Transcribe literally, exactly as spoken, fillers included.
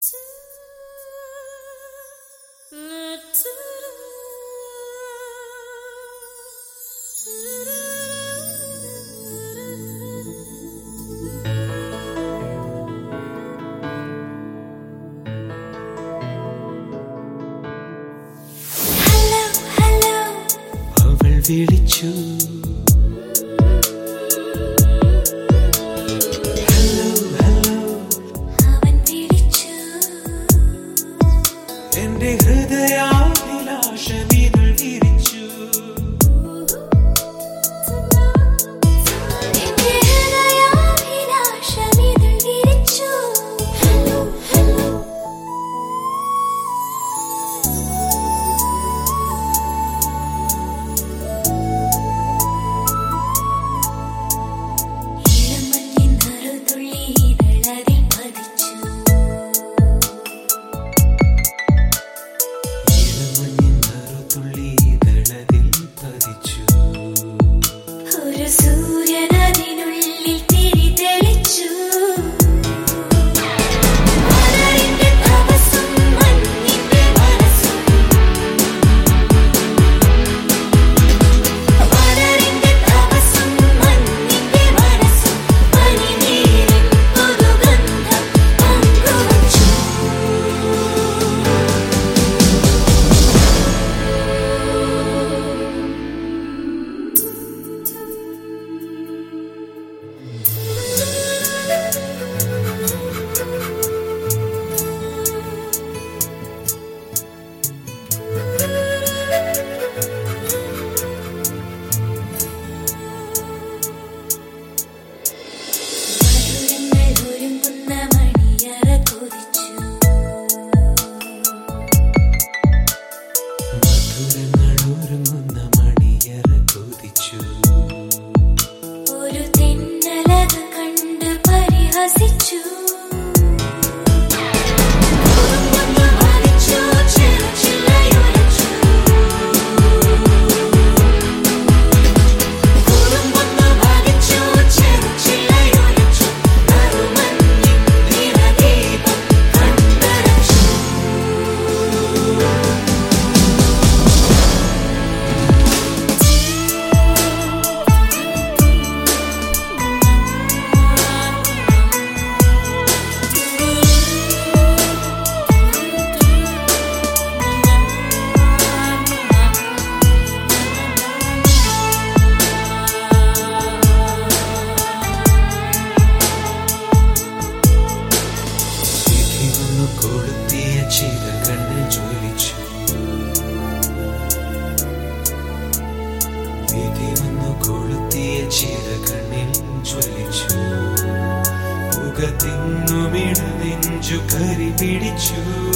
വിളിച്ചു hello hello അവൻ വിളിച്ചു എന്റെ ഹൃദയാഭിലാഷമിതൾ വിരിച്ചു എന്റെ ഹൃദയാഭിലാഷമിതൾ വിരിച്ചു ഹലോ ഹലോ ഇളമഞ്ഞിൻ നറുതുള്ളി ഇതളതിൽ പതിച്ചു ഇളമഞ്ഞിൻ നറുതുള്ളി ഇതളതിൽ പതിച്ചു ഒരു സൂര്യൻ അതിനുള്ളിൽ തിരി തെളിച്ചു മലരിന്റെ തപസ്സും മഞ്ഞിന്റെ മനസ്സും മലരിന്റെ തപസ്സും മഞ്ഞിന്റെ മനസ്സും പനിനീരിൻ പുതുഗന്ധം പങ്കുവച്ചു മധുരങ്ങൾ ഒരുങ്ങുന്ന മണിയറ കൊതിച്ചു മധുരങ്ങൾ ഒരുങ്ങുന്ന മണിയറ കൊതിച്ചു ഒരു തെന്നലത് കണ്ട് പരിഹസിച്ചു കുറുമ്പൊന്ന് മരിച്ചു ചെറുചില്ലയൊലിച്ചു കുറുമ്പൊന്ന് മരിച്ചു ചെറുചില്ലയൊലിച്ചു നറുമഞ്ഞിൻ നിറദീപം കണ്ടരച്ചു വിധി വന്നു കൊളുത്തിയ ചില കണ്ണിൽ ജ്വലിച്ചു വിധി വന്നു കൊളുത്തിയ ചില കണ്ണിൽ ജ്വലിച്ചു പുക തിന്നുമിട നെഞ്ചു കരി പിടിച്ചു